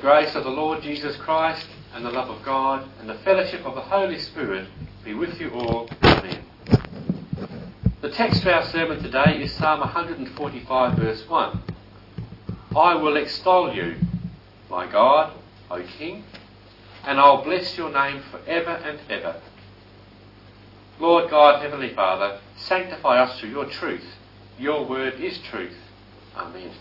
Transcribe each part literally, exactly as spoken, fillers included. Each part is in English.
grace of the Lord Jesus Christ, and the love of God, and the fellowship of the Holy Spirit be with you all. Amen. The text for our sermon today is Psalm one forty-five, verse one. I will extol you, my God, O King, and I'll bless your name forever and ever. Lord God, Heavenly Father, sanctify us through your truth. Your word is truth. Amen.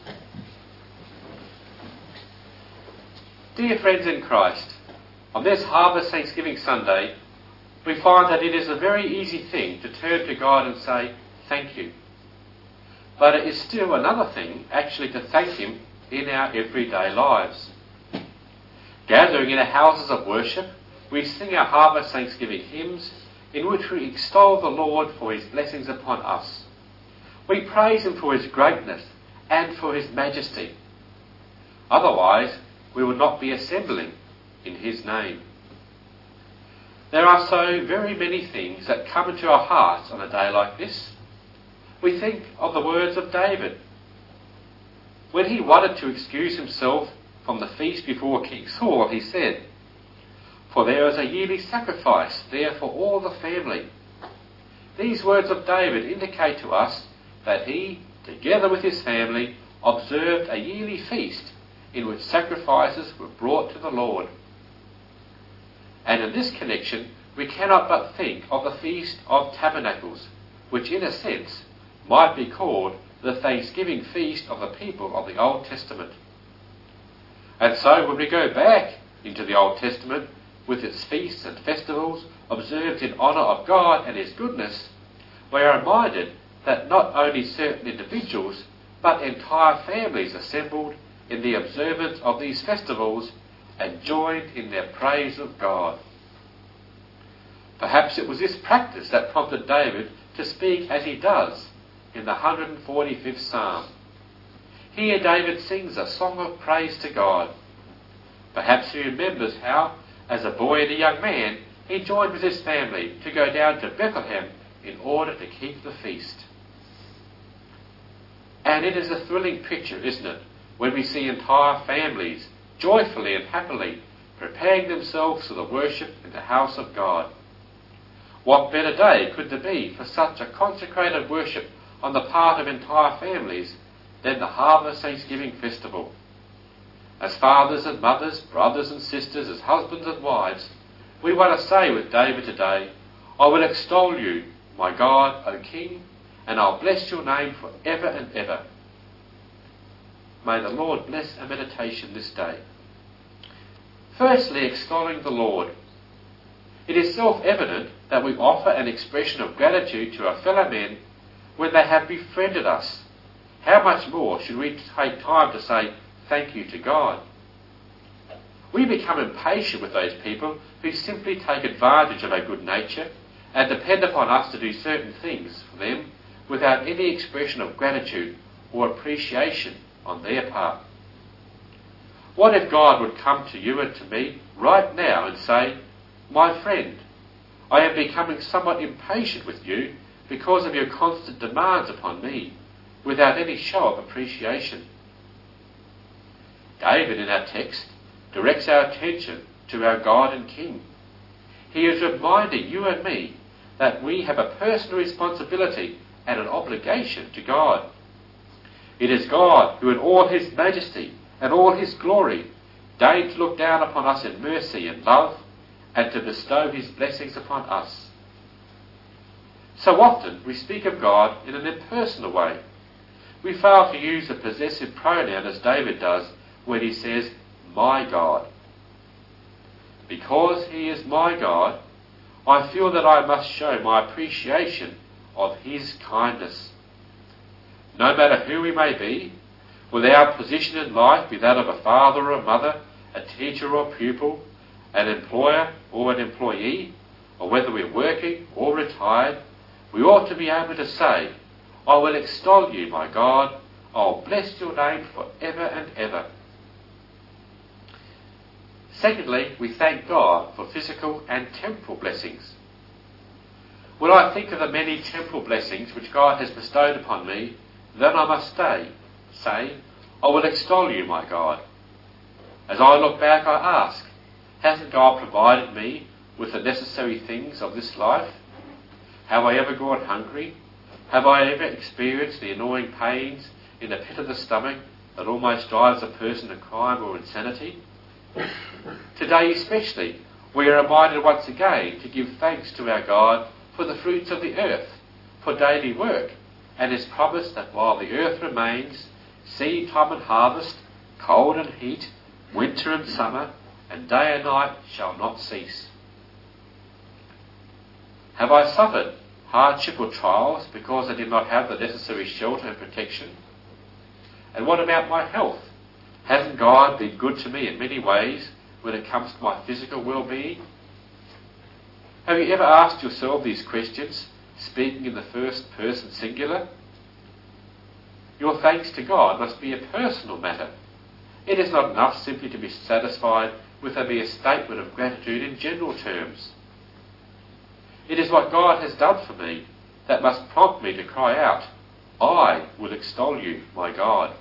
Dear friends in Christ, on this Harvest Thanksgiving Sunday, we find that it is a very easy thing to turn to God and say, thank you. But it is still another thing actually to thank Him in our everyday lives. Gathering in our houses of worship, we sing our Harvest Thanksgiving hymns in which we extol the Lord for His blessings upon us. We praise Him for His greatness and for His majesty. Otherwise, we would not be assembling in His name. There are so very many things that come into our hearts on a day like this. We think of the words of David. When he wanted to excuse himself from the feast before King Saul, he said, "For there is a yearly sacrifice there for all the family." These words of David indicate to us that he, together with his family, observed a yearly feast in which sacrifices were brought to the Lord. And in this connection, we cannot but think of the Feast of Tabernacles, which in a sense might be called the Thanksgiving feast of the people of the Old Testament. And so when we go back into the Old Testament with its feasts and festivals observed in honour of God and His goodness, we are reminded that not only certain individuals but entire families assembled in the observance of these festivals and joined in their praise of God. Perhaps it was this practice that prompted David to speak as he does in the one hundred forty-fifth Psalm. Here David sings a song of praise to God. Perhaps he remembers how, as a boy and a young man, he joined with his family to go down to Bethlehem in order to keep the feast. And it is a thrilling picture, isn't it, when we see entire families joyfully and happily preparing themselves for the worship in the house of God. What better day could there be for such a consecrated worship on the part of entire families than the Harvest Thanksgiving Festival? As fathers and mothers, brothers and sisters, as husbands and wives, we want to say with David today, I will extol you, my God, O King, and I'll bless your name forever and ever. May the Lord bless our meditation this day. Firstly, extolling the Lord. It is self-evident that we offer an expression of gratitude to our fellow men when they have befriended us. How much more should we take time to say thank you to God? We become impatient with those people who simply take advantage of our good nature and depend upon us to do certain things for them without any expression of gratitude or appreciation on their part. What if God would come to you and to me right now and say, my friend, I am becoming somewhat impatient with you because of your constant demands upon me, without any show of appreciation. David in our text directs our attention to our God and King. He is reminding you and me that we have a personal responsibility and an obligation to God. It is God who in all His majesty and all His glory deigned to look down upon us in mercy and love and to bestow His blessings upon us. So often we speak of God in an impersonal way. We fail to use the possessive pronoun as David does when he says, my God. Because He is my God, I feel that I must show my appreciation of His kindness. No matter who we may be, whether our position in life be that of a father or a mother, a teacher or pupil, an employer or an employee, or whether we're working or retired, we ought to be able to say, I will extol you, my God, I'll bless your name forever and ever. Secondly, we thank God for physical and temporal blessings. When I think of the many temporal blessings which God has bestowed upon me, then I must stay, say, I will extol you, my God. As I look back, I ask, hasn't God provided me with the necessary things of this life? Have I ever gone hungry? Have I ever experienced the annoying pains in the pit of the stomach that almost drives a person to crime or insanity? Today especially, we are reminded once again to give thanks to our God for the fruits of the earth, for daily work, and His promise that while the earth remains, seed time and harvest, cold and heat, winter and summer, and day and night shall not cease. Have I suffered hardship or trials because I did not have the necessary shelter and protection? And what about my health? Hasn't God been good to me in many ways when it comes to my physical well-being? Have you ever asked yourself these questions, speaking in the first person singular? Your thanks to God must be a personal matter. It is not enough simply to be satisfied with a mere statement of gratitude in general terms. It is what God has done for me that must prompt me to cry out, I will extol you, my God.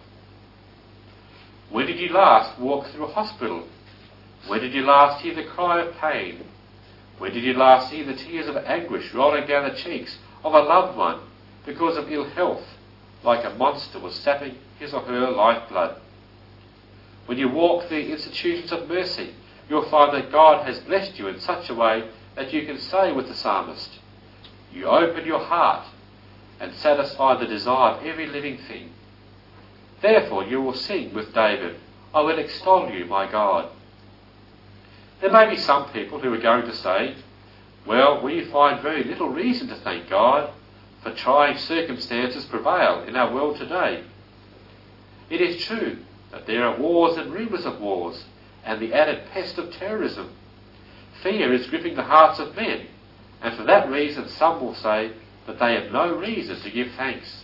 When did you last walk through a hospital? When did you last hear the cry of pain? When did you last see the tears of anguish rolling down the cheeks of a loved one because of ill health, like a monster was sapping his or her lifeblood? When you walk the institutions of mercy, you'll find that God has blessed you in such a way that you can say with the psalmist, you open your heart and satisfy the desire of every living thing. Therefore you will sing with David, I will extol you, my God. There may be some people who are going to say, well, we find very little reason to thank God, for trying circumstances prevail in our world today. It is true that there are wars and rumours of wars, and the added pest of terrorism. Fear is gripping the hearts of men, and for that reason some will say that they have no reason to give thanks.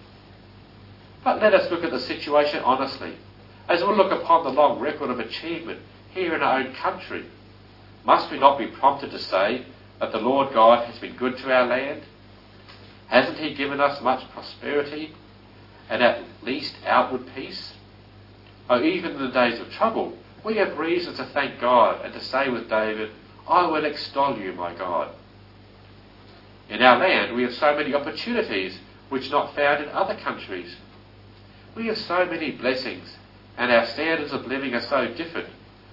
But let us look at the situation honestly, as we look upon the long record of achievement here in our own country. Must we not be prompted to say that the Lord God has been good to our land? Hasn't He given us much prosperity and at least outward peace? Oh, even in the days of trouble, we have reason to thank God and to say with David, I will extol you, my God. In our land, we have so many opportunities which are not found in other countries. We have so many blessings, and our standards of living are so different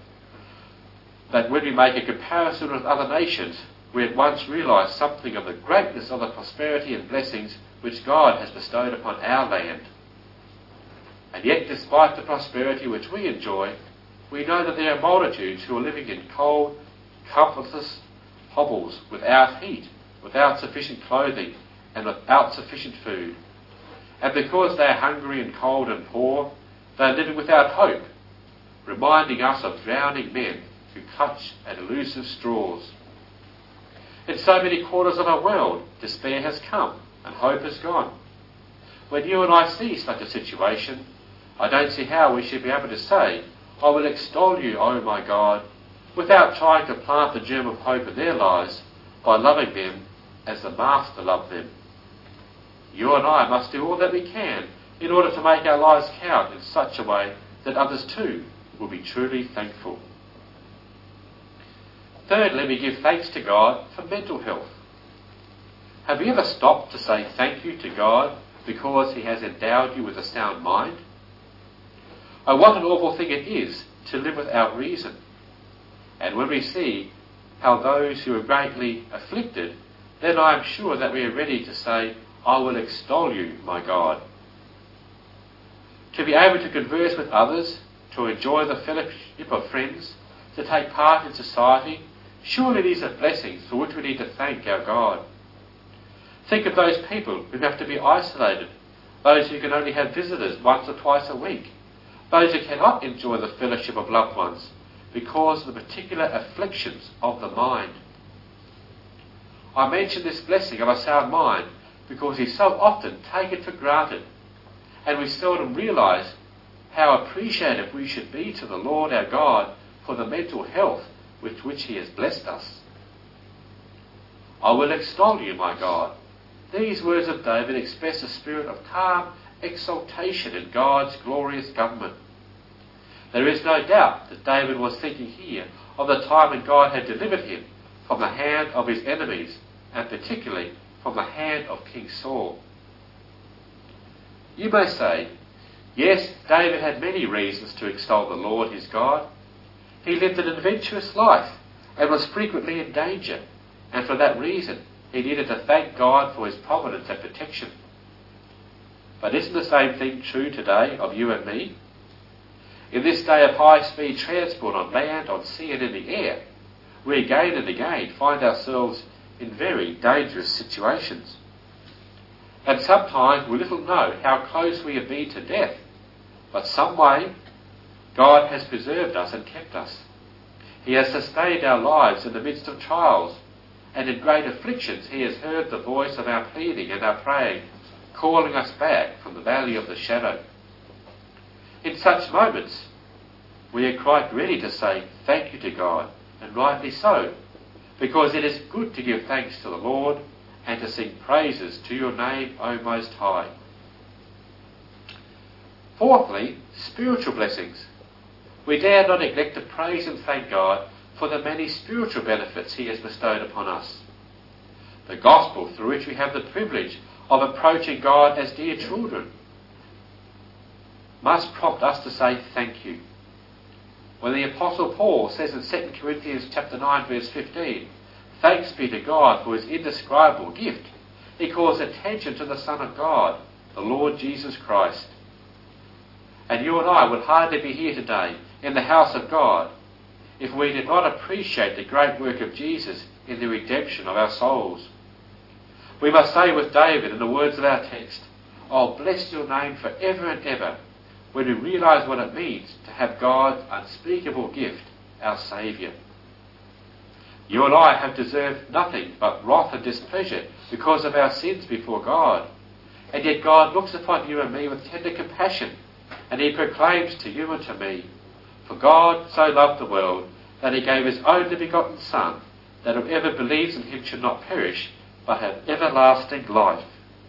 that when we make a comparison with other nations, we at once realise something of the greatness of the prosperity and blessings which God has bestowed upon our land. And yet, despite the prosperity which we enjoy, we know that there are multitudes who are living in cold, comfortless hovels without heat, without sufficient clothing, and without sufficient food. And because they are hungry and cold and poor, they are living without hope, reminding us of drowning men who clutch at elusive straws. In so many quarters of our world, despair has come and hope has gone. When you and I see such a situation, I don't see how we should be able to say, I will extol you, O my God, without trying to plant the germ of hope in their lives by loving them as the Master loved them. You and I must do all that we can in order to make our lives count in such a way that others too will be truly thankful. Thirdly, we give thanks to God for mental health. Have you ever stopped to say thank you to God because He has endowed you with a sound mind? Oh, what an awful thing it is to live without reason. And when we see how those who are greatly afflicted, then I am sure that we are ready to say, I will extol you, my God. To be able to converse with others, to enjoy the fellowship of friends, to take part in society, surely these are blessings for which we need to thank our God. Think of those people who have to be isolated, those who can only have visitors once or twice a week, those who cannot enjoy the fellowship of loved ones because of the particular afflictions of the mind. I mention this blessing of a sound mind because is so often taken for granted, and we seldom realise how appreciative we should be to the Lord our God for the mental health with which He has blessed us. I will extol you, my God. These words of David express a spirit of calm exultation in God's glorious government. There is no doubt that David was thinking here of the time when God had delivered him from the hand of his enemies, and particularly from the hand of King Saul. You may say, yes, David had many reasons to extol the Lord his God. He lived an adventurous life and was frequently in danger, and for that reason he needed to thank God for his providence and protection. But isn't the same thing true today of you and me? In this day of high-speed transport on land, on sea and in the air, we again and again find ourselves in very dangerous situations. And sometimes we little know how close we have been to death, but some way God has preserved us and kept us. He has sustained our lives in the midst of trials, and in great afflictions he has heard the voice of our pleading and our praying, calling us back from the valley of the shadow. In such moments, we are quite ready to say thank you to God, and rightly so, because it is good to give thanks to the Lord and to sing praises to your name, O Most High. Fourthly, spiritual blessings. We dare not neglect to praise and thank God for the many spiritual benefits he has bestowed upon us. The gospel through which we have the privilege of approaching God as dear children must prompt us to say thank you. When the Apostle Paul says in Second Corinthians chapter nine verse fifteen, thanks be to God for his indescribable gift, he calls attention to the Son of God, the Lord Jesus Christ. And you and I would hardly be here today in the house of God if we did not appreciate the great work of Jesus in the redemption of our souls. We must say with David in the words of our text, I'll bless your name forever and ever, when we realise what it means to have God's unspeakable gift, our Saviour. You and I have deserved nothing but wrath and displeasure because of our sins before God. And yet God looks upon you and me with tender compassion, and he proclaims to you and to me, for God so loved the world that he gave his only begotten Son, that whoever believes in him should not perish, but have everlasting life.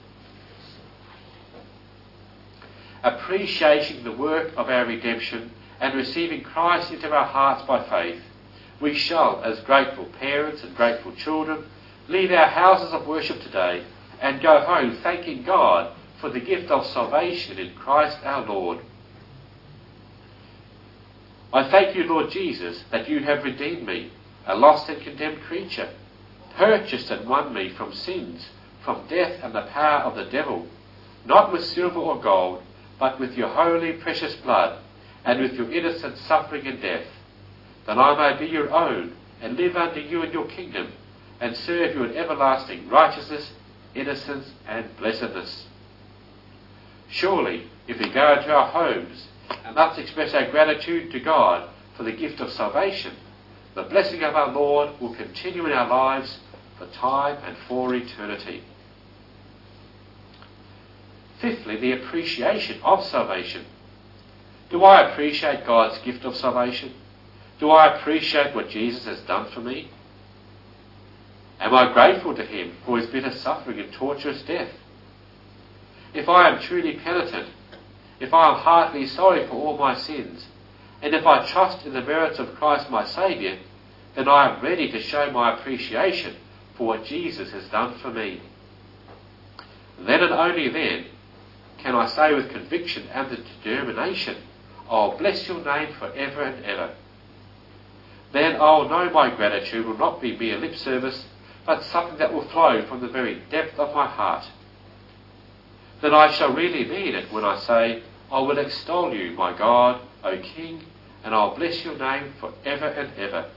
Appreciating the work of our redemption and receiving Christ into our hearts by faith, we shall, as grateful parents and grateful children, leave our houses of worship today and go home thanking God for the gift of salvation in Christ our Lord. I thank you, Lord Jesus, that you have redeemed me, a lost and condemned creature, purchased and won me from sins, from death and the power of the devil, not with silver or gold, but with your holy precious blood, and with your innocent suffering and death, that I may be your own, and live under you in your kingdom, and serve you in everlasting righteousness, innocence, and blessedness. Surely, if we go into our homes and thus express our gratitude to God for the gift of salvation, the blessing of our Lord will continue in our lives for time and for eternity. Fifthly, the appreciation of salvation. Do I appreciate God's gift of salvation? Do I appreciate what Jesus has done for me? Am I grateful to him for his bitter suffering and torturous death? If I am truly penitent, if I am heartily sorry for all my sins, and if I trust in the merits of Christ my Saviour, then I am ready to show my appreciation for what Jesus has done for me. Then and only then can I say with conviction and determination, I'll bless your name forever and ever. Then I'll know my gratitude will not be mere lip service, but something that will flow from the very depth of my heart. Then I shall really mean it when I say, I will extol you, my God, O King, and I'll bless your name forever and ever.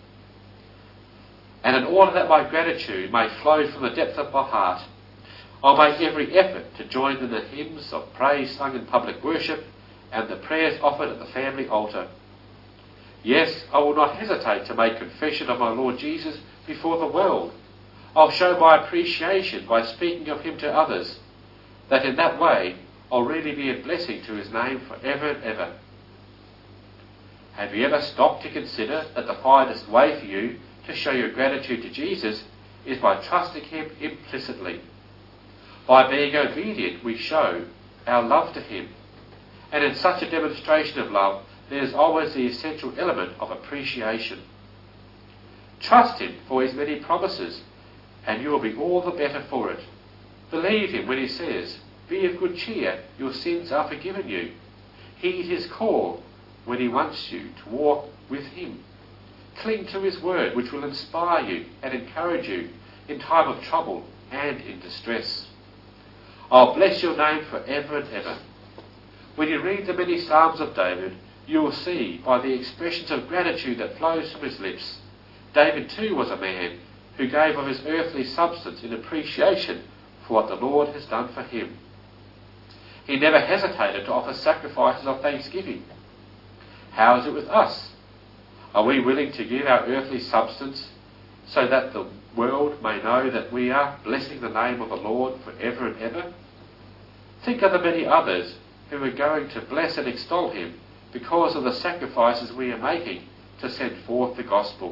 And in order that my gratitude may flow from the depth of my heart, I'll make every effort to join in the hymns of praise sung in public worship and the prayers offered at the family altar. Yes, I will not hesitate to make confession of my Lord Jesus before the world. I'll show my appreciation by speaking of him to others, that in that way I'll really be a blessing to his name forever and ever. Have you ever stopped to consider that the finest way for you to show your gratitude to Jesus is by trusting him implicitly? By being obedient, we show our love to him. And in such a demonstration of love, there is always the essential element of appreciation. Trust him for his many promises, and you will be all the better for it. Believe him when he says, "Be of good cheer, your sins are forgiven you." Heed his call when he wants you to walk with him. Cling to his word, which will inspire you and encourage you in time of trouble and in distress. I'll bless your name forever and ever. When you read the many Psalms of David, you will see by the expressions of gratitude that flows from his lips, David too was a man who gave of his earthly substance in appreciation for what the Lord has done for him. He never hesitated to offer sacrifices of thanksgiving. How is it with us? Are we willing to give our earthly substance so that the world may know that we are blessing the name of the Lord forever and ever? Think of the many others who are going to bless and extol him because of the sacrifices we are making to send forth the gospel.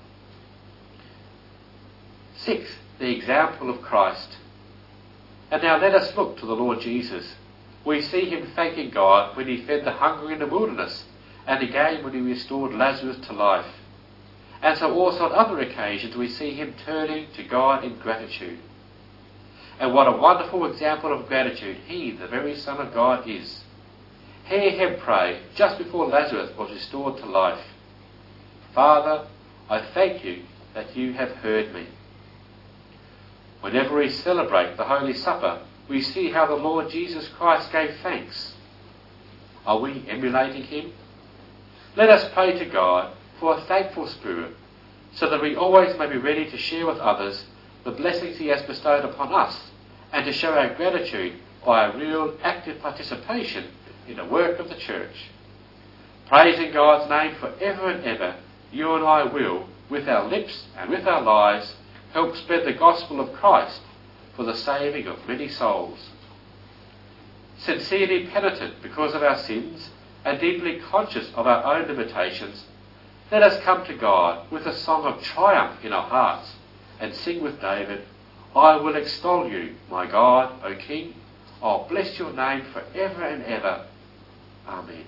Sixth, the example of Christ. And now let us look to the Lord Jesus. We see him thanking God when he fed the hungry in the wilderness, and again when he restored Lazarus to life. And so also on other occasions we see him turning to God in gratitude. And what a wonderful example of gratitude he, the very Son of God, is. Hear him pray just before Lazarus was restored to life. "Father, I thank you that you have heard me." Whenever we celebrate the Holy Supper, we see how the Lord Jesus Christ gave thanks. Are we emulating him? Let us pray to God for a thankful spirit, so that we always may be ready to share with others the blessings he has bestowed upon us, and to show our gratitude by a real active participation in the work of the church. Praising God's name forever and ever, you and I will, with our lips and with our lives, help spread the gospel of Christ for the saving of many souls. Sincerely penitent because of our sins and deeply conscious of our own limitations, let us come to God with a song of triumph in our hearts and sing with David, "I will extol you, my God, O King. I'll bless your name forever and ever. Amen."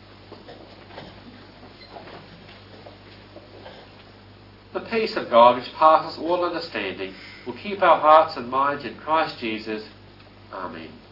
The peace of God, which passes all understanding, will keep our hearts and minds in Christ Jesus. Amen.